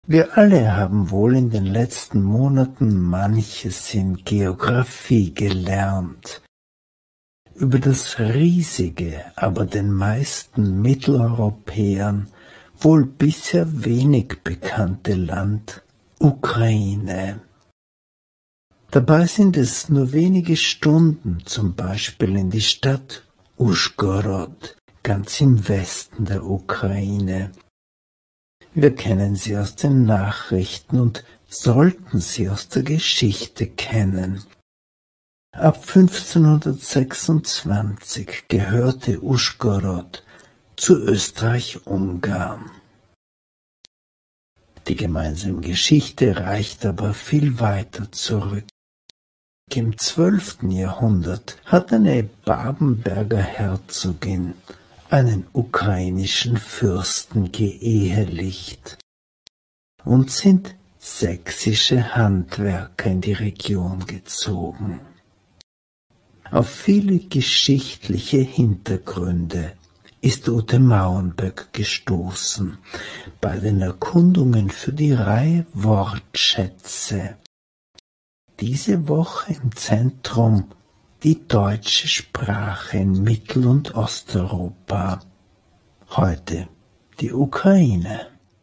Wir alle haben wohl in den letzten Monaten manches in Geographie gelernt. Über das riesige, aber den meisten Mitteleuropäern wohl bisher wenig bekannte Land Ukraine. Dabei sind es nur wenige Stunden, zum Beispiel in die Stadt Uschgorod, ganz im Westen der Ukraine. Wir kennen sie aus den Nachrichten und sollten sie aus der Geschichte kennen. Ab 1526 gehörte Uschgorod zu Österreich-Ungarn. Die gemeinsame Geschichte reicht aber viel weiter zurück. Im 12. Jahrhundert hat eine Babenberger Herzogin einen ukrainischen Fürsten geehelicht und sind sächsische Handwerker in die Region gezogen. Auf viele geschichtliche Hintergründe ist Ute Maurenböck gestoßen bei den Erkundungen für die Reihe Wortschätze. Diese Woche im Zentrum die deutsche Sprache in Mittel- und Osteuropa. Heute die Ukraine.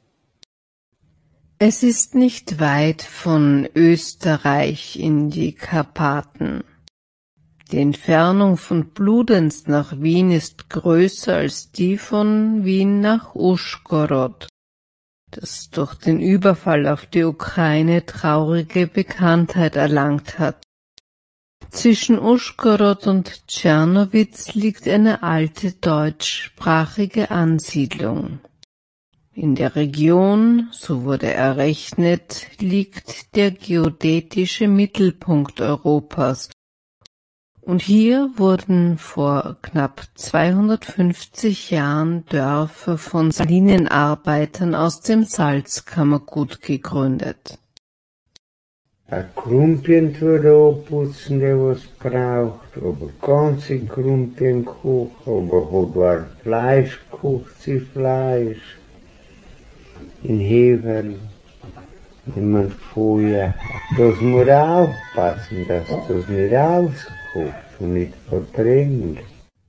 Es ist nicht weit von Österreich in die Karpaten. Die Entfernung von Bludenz nach Wien ist größer als die von Wien nach Uschgorod, das durch den Überfall auf die Ukraine traurige Bekanntheit erlangt hat. Zwischen Uschgorod und Tschernowitz liegt eine alte deutschsprachige Ansiedlung. In der Region, so wurde errechnet, liegt der geodätische Mittelpunkt Europas. Und hier wurden vor knapp 250 Jahren Dörfer von Salinenarbeitern aus dem Salzkammergut gegründet. Ein Krumpien würde abputzen, der was braucht, aber ganze Krumpien kochen, aber hat war Fleisch, kocht sie Fleisch. In Hevel, in mein Feuer. Das muss aufpassen, dass das nicht auskocht und nicht verbrennt.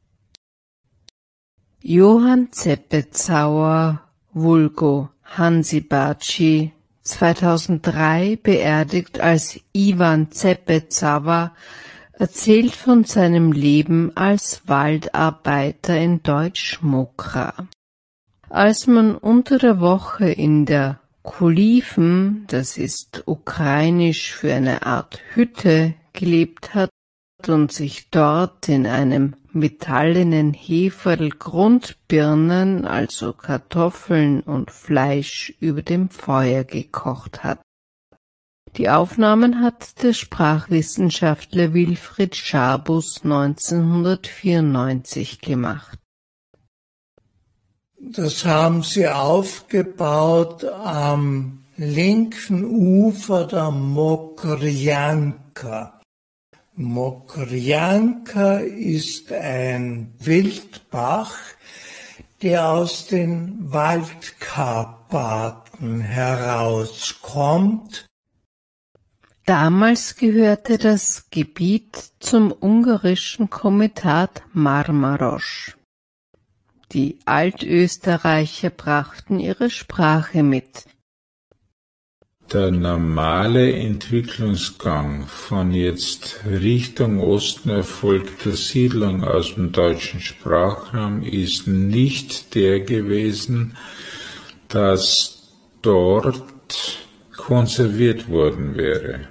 Johann Zeppezauer, vulgo Hansi Baci, 2003 beerdigt als Iwan Zeppezauer, erzählt von seinem Leben als Waldarbeiter in Deutsch-Mokra. Als man unter der Woche in der Kuliven, das ist ukrainisch für eine Art Hütte, gelebt hat und sich dort in einem metallenen Heferl Grundbirnen, also Kartoffeln und Fleisch, über dem Feuer gekocht hat. Die Aufnahmen hat der Sprachwissenschaftler Wilfried Schabus 1994 gemacht. Das haben sie aufgebaut am linken Ufer der Mokrjanka. Mokrjanka ist ein Wildbach, der aus den Waldkarpaten herauskommt. Damals gehörte das Gebiet zum ungarischen Komitat Marmaros. Die Altösterreicher brachten ihre Sprache mit. Der normale Entwicklungsgang von jetzt Richtung Osten erfolgter Siedlung aus dem deutschen Sprachraum ist nicht der gewesen, dass dort konserviert worden wäre.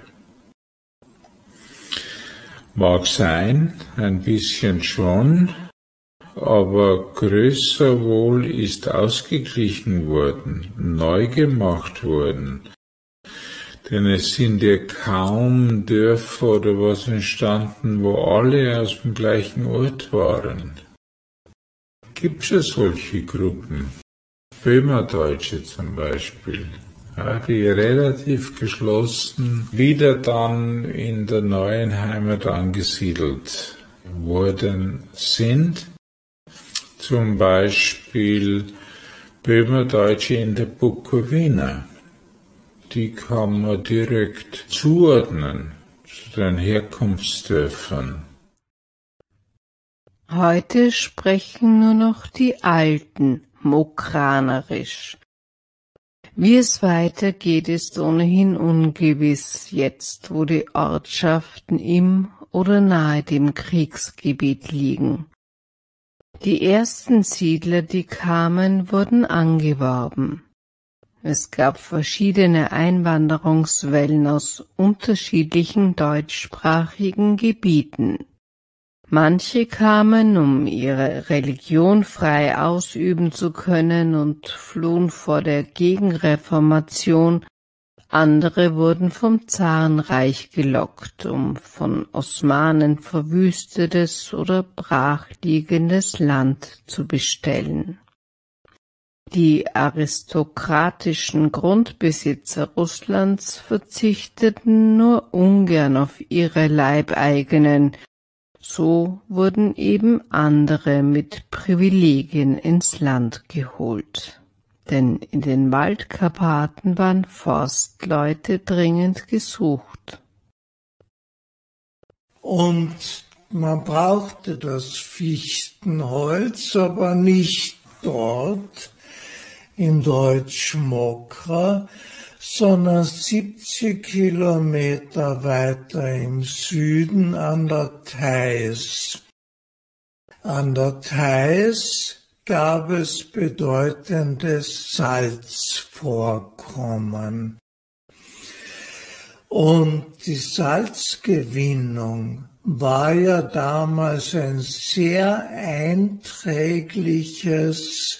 Mag sein, ein bisschen schon, aber größer wohl ist ausgeglichen worden, neu gemacht worden. Denn es sind ja kaum Dörfer oder was entstanden, wo alle aus dem gleichen Ort waren. Gibt es ja solche Gruppen, Böhmerdeutsche zum Beispiel, ja, die relativ geschlossen wieder dann in der neuen Heimat angesiedelt worden sind. Zum Beispiel Böhmerdeutsche in der Bukowina. die kann man direkt zuordnen zu den Herkunftsdörfern. Heute sprechen nur noch die Alten Mokranerisch. Wie es weitergeht, ist ohnehin ungewiss, jetzt wo die Ortschaften im oder nahe dem Kriegsgebiet liegen. Die ersten Siedler, die kamen, wurden angeworben. Es gab verschiedene Einwanderungswellen aus unterschiedlichen deutschsprachigen Gebieten. Manche kamen, um ihre Religion frei ausüben zu können und flohen vor der Gegenreformation. Andere wurden vom Zarenreich gelockt, um von Osmanen verwüstetes oder brachliegendes Land zu bestellen. Die aristokratischen Grundbesitzer Russlands verzichteten nur ungern auf ihre Leibeigenen. So wurden eben andere mit Privilegien ins Land geholt. Denn in den Waldkarpaten waren Forstleute dringend gesucht. Und man brauchte das Fichtenholz, aber nicht dort in Deutsch-Mokra, sondern 70 Kilometer weiter im Süden an der Theiß. An der Theiß gab es bedeutende Salzvorkommen. Und die Salzgewinnung war ja damals ein sehr einträgliches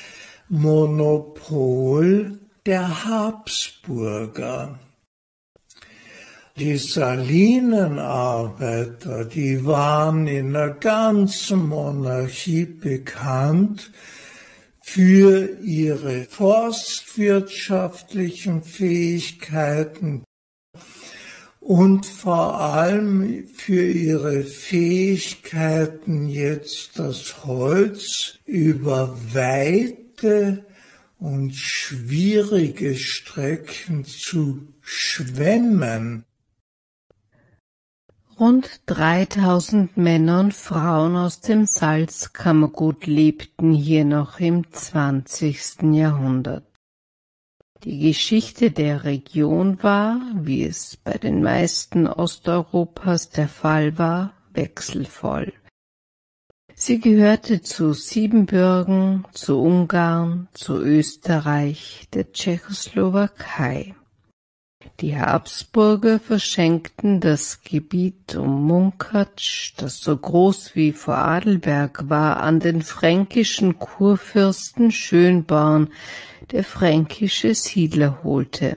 Monopol der Habsburger. Die Salinenarbeiter, die waren in der ganzen Monarchie bekannt für ihre forstwirtschaftlichen Fähigkeiten und vor allem für ihre Fähigkeiten, jetzt das Holz über weite und schwierige Strecken zu schwemmen. Rund 3000 Männer und Frauen aus dem Salzkammergut lebten hier noch im 20. Jahrhundert. Die Geschichte der Region war, wie es bei den meisten Osteuropas der Fall war, wechselvoll. Sie gehörte zu Siebenbürgen, zu Ungarn, zu Österreich, der Tschechoslowakei. Die Habsburger verschenkten das Gebiet um Munkac, das so groß wie Vorarlberg war, an den fränkischen Kurfürsten Schönborn, der fränkische Siedler holte.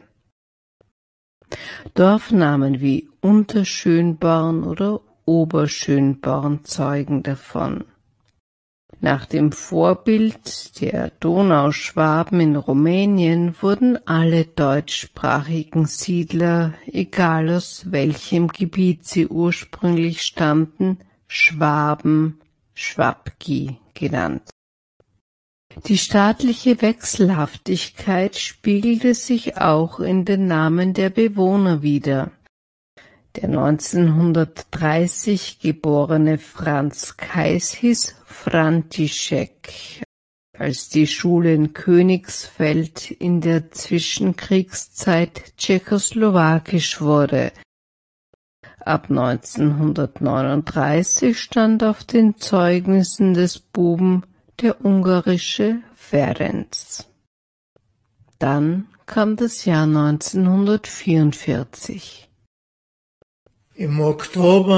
Dorfnamen wie Unterschönborn oder Oberschönborn zeugen davon. Nach dem Vorbild der Donauschwaben in Rumänien wurden alle deutschsprachigen Siedler, egal aus welchem Gebiet sie ursprünglich stammten, Schwaben, Schwabgi genannt. Die staatliche Wechselhaftigkeit spiegelte sich auch in den Namen der Bewohner wider. Der 1930 geborene Franz Kais hieß František, als die Schule in Königsfeld in der Zwischenkriegszeit tschechoslowakisch wurde. Ab 1939 stand auf den Zeugnissen des Buben der ungarische Ferenc. Dann kam das Jahr 1944. Im Oktober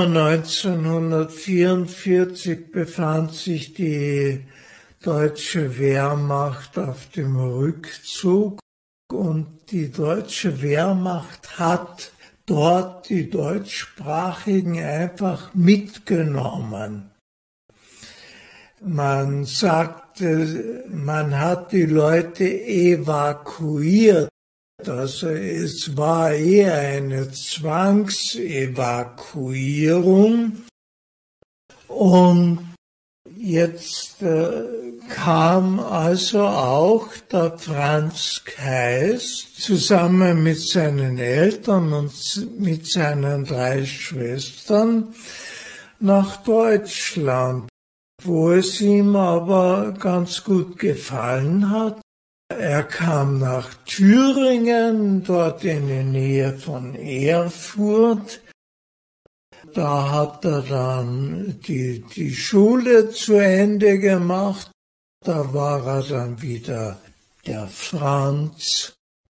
1944 befand sich die deutsche Wehrmacht auf dem Rückzug und die deutsche Wehrmacht hat dort die Deutschsprachigen einfach mitgenommen. Man sagte, man hat die Leute evakuiert. Also es war eher eine Zwangsevakuierung und Jetzt kam also auch der Franz Kais zusammen mit seinen Eltern und mit seinen 3 Schwestern nach Deutschland, wo es ihm aber ganz gut gefallen hat. Er kam nach Thüringen, dort in der Nähe von Erfurt. Da hat er dann die Schule zu Ende gemacht. Da war er dann wieder der Franz.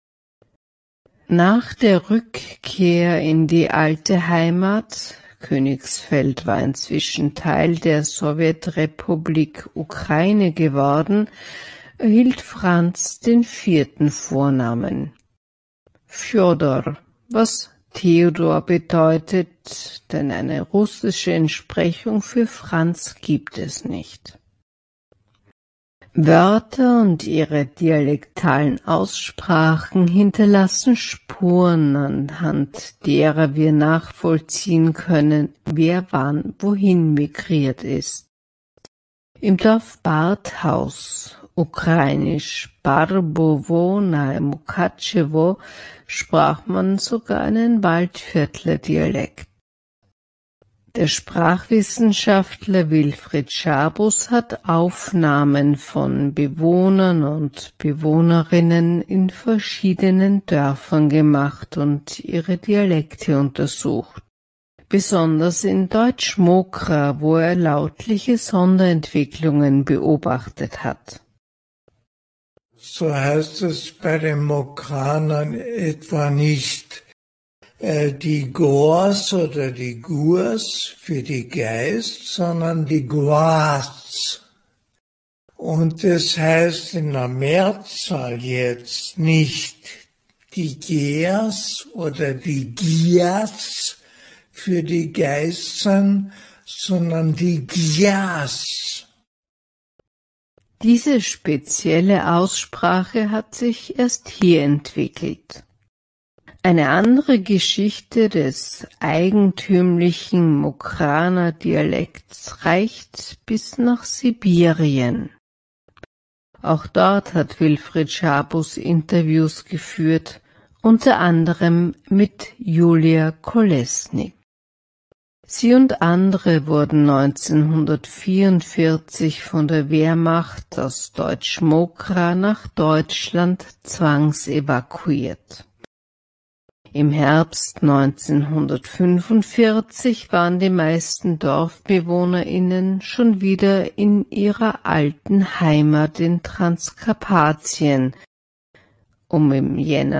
Nach der Rückkehr in die alte Heimat, Königsfeld war inzwischen Teil der Sowjetrepublik Ukraine geworden, erhielt Franz den 4. Vornamen, Fjodor, was Theodor bedeutet, denn eine russische Entsprechung für Franz gibt es nicht. Wörter und ihre dialektalen Aussprachen hinterlassen Spuren, anhand derer wir nachvollziehen können, wer wann wohin migriert ist. Im Dorf Barthaus, ukrainisch Barbowo nahe Mukachewo, sprach man sogar einen Waldviertler-Dialekt. Der Sprachwissenschaftler Wilfried Schabus hat Aufnahmen von Bewohnern und Bewohnerinnen in verschiedenen Dörfern gemacht und ihre Dialekte untersucht. Besonders in Deutsch-Mokra, wo er lautliche Sonderentwicklungen beobachtet hat. So heißt es bei den Mokranern etwa nicht die Gors oder die Gurs für die Geist, sondern die Guas. Und das heißt in der Mehrzahl jetzt nicht die Gers oder die Gias für die Geister, sondern die Gias. Diese spezielle Aussprache hat sich erst hier entwickelt. Eine andere Geschichte des eigentümlichen Mokraner Dialekts reicht bis nach Sibirien. Auch dort hat Wilfried Schabus Interviews geführt, unter anderem mit Julia Kolesnik. Sie und andere wurden 1944 von der Wehrmacht aus Deutsch-Mokra nach Deutschland zwangsevakuiert. Im Herbst 1945 waren die meisten DorfbewohnerInnen schon wieder in ihrer alten Heimat in Transkarpatien, um im Jänner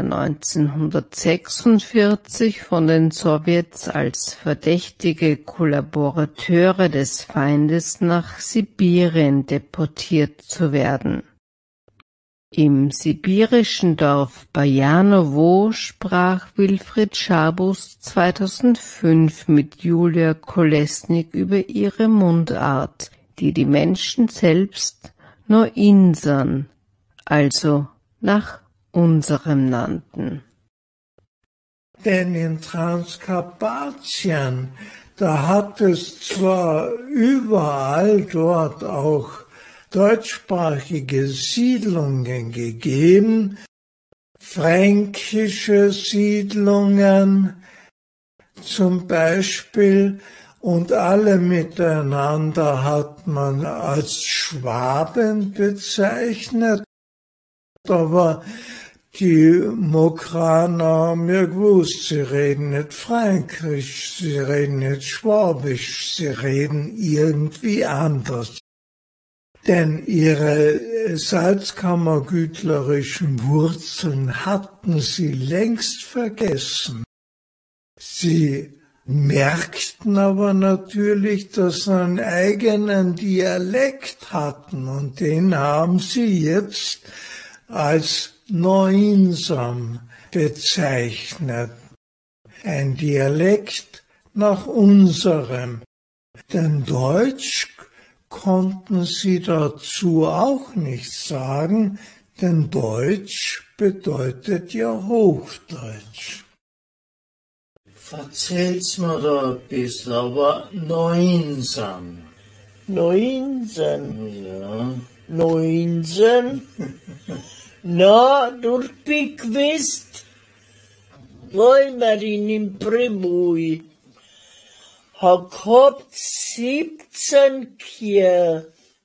1946 von den Sowjets als verdächtige Kollaborateure des Feindes nach Sibirien deportiert zu werden. Im sibirischen Dorf Bajanowo sprach Wilfried Schabus 2005 mit Julia Kolesnik über ihre Mundart, die die Menschen selbst Noinsan, also nach unserem nannten. Denn in Transkarpatien, da hat es zwar überall dort auch deutschsprachige Siedlungen gegeben, fränkische Siedlungen zum Beispiel, und alle miteinander hat man als Schwaben bezeichnet, aber die Mokraner haben ja gewusst, sie reden nicht Fränkisch, sie reden nicht Schwabisch, sie reden irgendwie anders. Denn ihre salzkammergütlerischen Wurzeln hatten sie längst vergessen. Sie merkten aber natürlich, dass sie einen eigenen Dialekt hatten, und den haben sie jetzt als Noinsan bezeichnet. Ein Dialekt nach unserem. Denn Deutsch konnten sie dazu auch nicht sagen, denn Deutsch bedeutet ja Hochdeutsch. Erzähl's mir da ein bisschen, aber Noinsan. 19. Ja. 19. Na, durch Piquist. Wollen wir ihn im Pribui. Hat gehabt 17 Kier.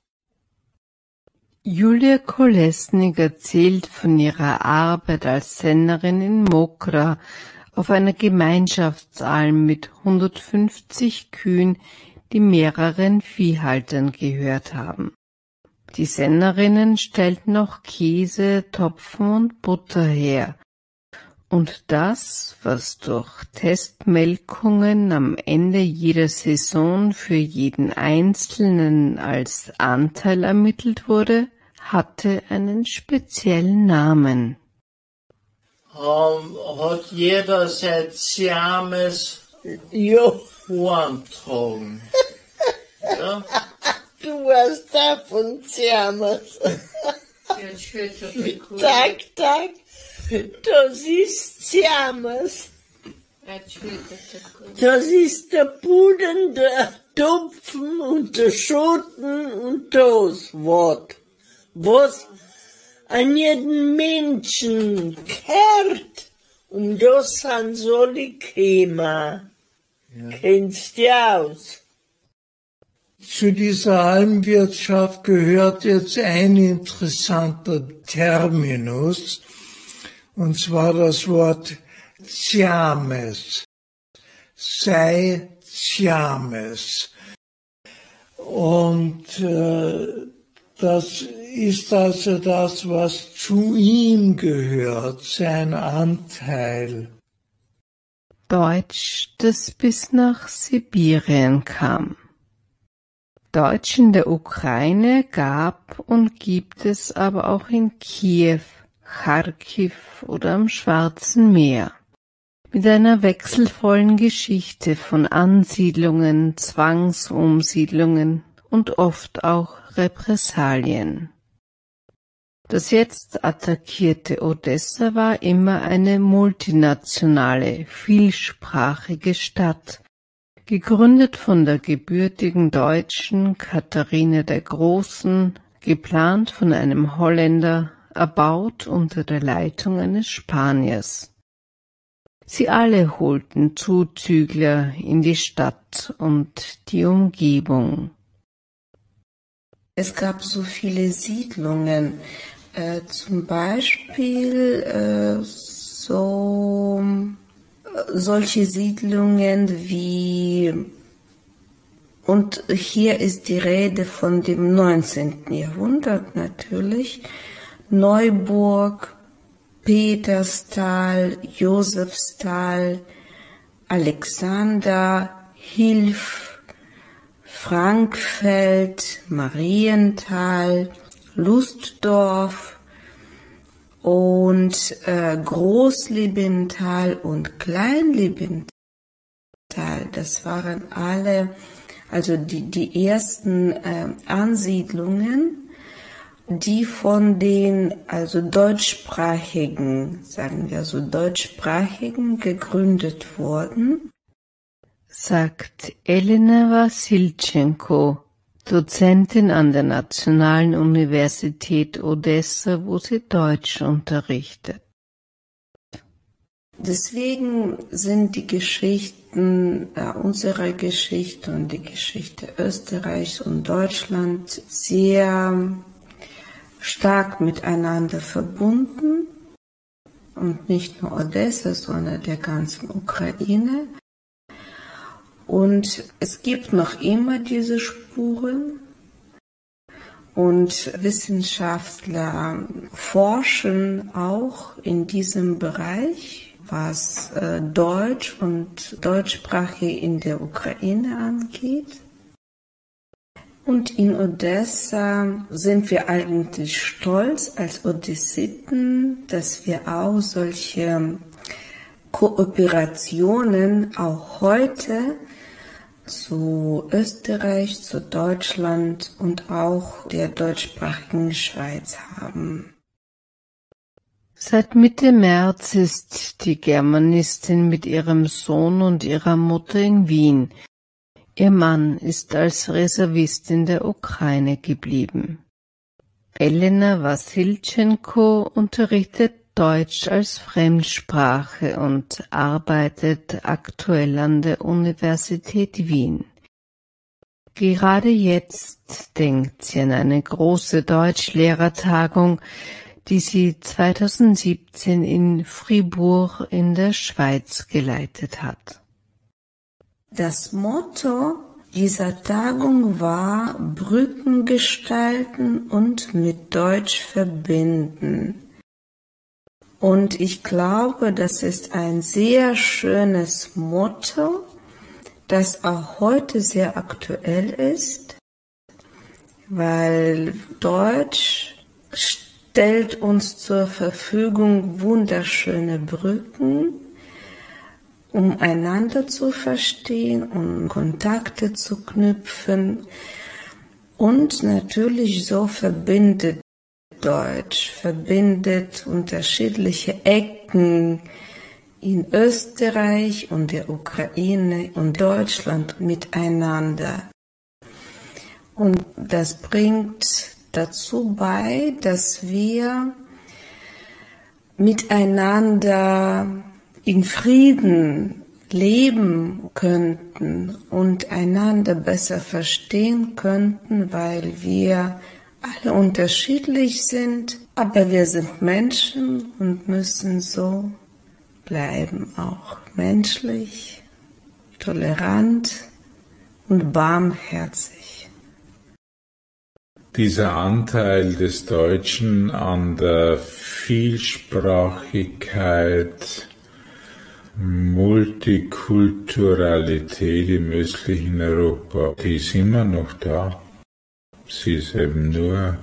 Julia Kolesnik erzählt von ihrer Arbeit als Sennerin in Mokra auf einer Gemeinschaftsalm mit 150 Kühen, die mehreren Viehhaltern gehört haben. Die Sennerinnen stellten auch Käse, Topfen und Butter her. Und das, was durch Testmelkungen am Ende jeder Saison für jeden Einzelnen als Anteil ermittelt wurde, hatte einen speziellen Namen. Hat jeder sein Ziames Horntragen. Ja? Du warst davon Ziames. Tag. Das ist Ziames. Das ist der Puden, der Tupfen und der Schoten und das Wort. Was an jeden Menschen gehört. Und das sind so die Kämer. Ja. Kennst du aus? Zu dieser Almwirtschaft gehört jetzt ein interessanter Terminus, und zwar das Wort Ziames. Sei Ziames. Und das ist also das, was zu ihm gehört, sein Anteil. Deutsch, das bis nach Sibirien kam. Deutsch in der Ukraine gab und gibt es aber auch in Kiew, Charkiw oder am Schwarzen Meer. Mit einer wechselvollen Geschichte von Ansiedlungen, Zwangsumsiedlungen und oft auch Repressalien. Das jetzt attackierte Odessa war immer eine multinationale, vielsprachige Stadt, gegründet von der gebürtigen Deutschen Katharina der Großen, geplant von einem Holländer, erbaut unter der Leitung eines Spaniers. Sie alle holten Zuzügler in die Stadt und die Umgebung. Es gab so viele Siedlungen, zum Beispiel solche Siedlungen wie, und hier ist die Rede von dem 19. Jahrhundert natürlich, Neuburg, Peterstal, Josefsthal, Alexander, Hilf, Frankfeld, Marienthal, Lustdorf und Großliebenthal und Kleinliebenthal. Das waren alle, also die ersten Ansiedlungen, die von den also deutschsprachigen, sagen wir so deutschsprachigen, gegründet wurden, sagt Elena Wassiltschenko, Dozentin an der Nationalen Universität Odessa, wo sie Deutsch unterrichtet. Deswegen sind die Geschichten, unsere Geschichte und die Geschichte Österreichs und Deutschland sehr stark miteinander verbunden. Und nicht nur Odessa, sondern der ganzen Ukraine. Und es gibt noch immer diese Spuren. Und Wissenschaftler forschen auch in diesem Bereich, was Deutsch und Deutschsprache in der Ukraine angeht. Und in Odessa sind wir eigentlich stolz als Odessiten, dass wir auch solche Kooperationen auch heute zu Österreich, zu Deutschland und auch der deutschsprachigen Schweiz haben. Seit Mitte März ist die Germanistin mit ihrem Sohn und ihrer Mutter in Wien. Ihr Mann ist als Reservist in der Ukraine geblieben. Elena Wassiltschenko unterrichtet Deutsch als Fremdsprache und arbeitet aktuell an der Universität Wien. Gerade jetzt denkt sie an eine große Deutschlehrertagung, die sie 2017 in Fribourg in der Schweiz geleitet hat. Das Motto dieser Tagung war Brücken gestalten und mit Deutsch verbinden. Und ich glaube, das ist ein sehr schönes Motto, das auch heute sehr aktuell ist, weil Deutsch stellt uns zur Verfügung wunderschöne Brücken, um einander zu verstehen, um Kontakte zu knüpfen. Und natürlich so verbindet Deutsch, verbindet unterschiedliche Ecken in Österreich und der Ukraine und Deutschland miteinander. Und das bringt dazu bei, dass wir miteinander in Frieden leben könnten und einander besser verstehen könnten, weil wir alle unterschiedlich sind, aber wir sind Menschen und müssen so bleiben, auch menschlich, tolerant und barmherzig. Dieser Anteil des Deutschen an der Vielsprachigkeit, Multikulturalität im östlichen Europa, die ist immer noch da. Sie ist eben nur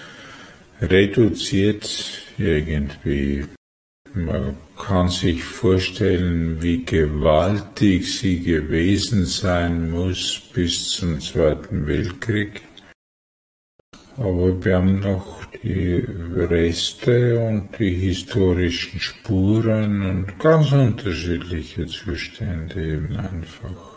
reduziert irgendwie. Man kann sich vorstellen, wie gewaltig sie gewesen sein muss bis zum Zweiten Weltkrieg. Aber wir haben noch die Reste und die historischen Spuren und ganz unterschiedliche Zustände eben einfach.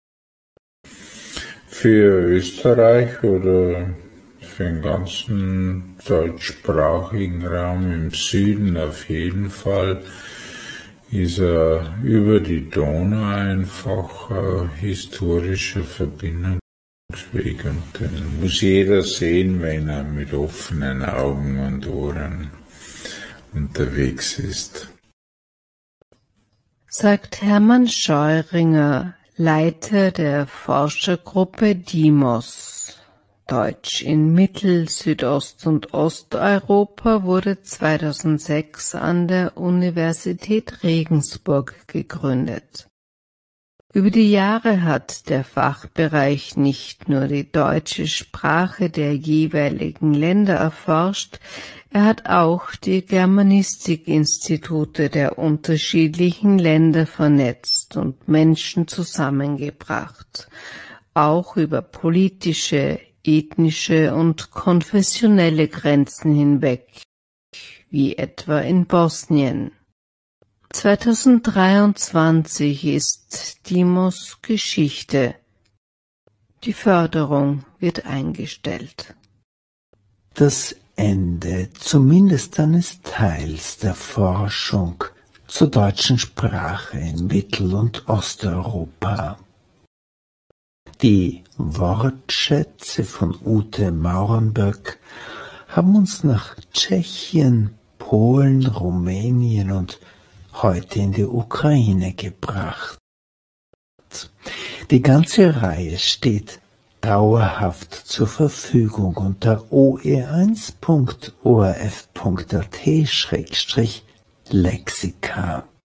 Für Österreich oder für den ganzen deutschsprachigen Raum im Süden auf jeden Fall ist er über die Donau einfach eine historische Verbindungsweg und den muss jeder sehen, wenn er mit offenen Augen und Ohren unterwegs ist. Sagt Hermann Scheuringer, Leiter der Forschergruppe DIMOS. Deutsch in Mittel-, Südost- und Osteuropa wurde 2006 an der Universität Regensburg gegründet. Über die Jahre hat der Fachbereich nicht nur die deutsche Sprache der jeweiligen Länder erforscht, er hat auch die Germanistikinstitute der unterschiedlichen Länder vernetzt und Menschen zusammengebracht, auch über politische, ethnische und konfessionelle Grenzen hinweg, wie etwa in Bosnien. 2023 ist DIMOS Geschichte. Die Förderung wird eingestellt. Das Ende zumindest eines Teils der Forschung zur deutschen Sprache in Mittel- und Osteuropa. Die Wortschätze von Ute Maurenböck haben uns nach Tschechien, Polen, Rumänien und heute in die Ukraine gebracht. Die ganze Reihe steht dauerhaft zur Verfügung unter oe1.orf.at/lexika.